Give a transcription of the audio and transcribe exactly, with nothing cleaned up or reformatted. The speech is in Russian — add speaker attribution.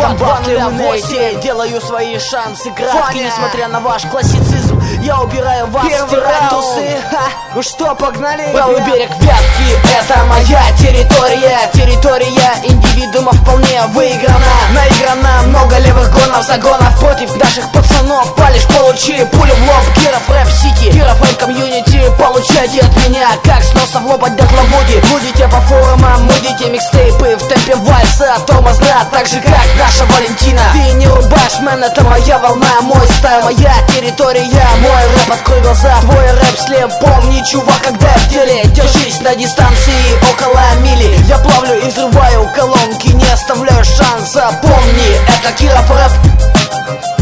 Speaker 1: Я два нуля восемь, делаю свои шансы краткие. Несмотря на ваш классицизм, я убираю вас, стирать трусы.
Speaker 2: Ну что, погнали?
Speaker 1: Правый берег Вятки, это моя территория. Территория индивидуума вполне выиграна. Наиграно много левых гонов, загонов против наших пацанов. Палишь, получи пулю в лоб. Киров Рэп Сити, Киров Рэп Комьюнити. Получайте от меня, как сноса в лоб от Даклавуди. Будете по форумам, будете микстейпы в темпе вальса, тормозна, так же как наша Валентина. Ты не рубашь, мэн, это моя волна, мой стайл, моя территория, мой рэп, открой глаза, твой рэп слеп. Помни, чувак, когда в деле, держись на дистанции около мили. Я плавлю и взрываю колонки, не оставляю шанса. Помни, это Киров Рэп.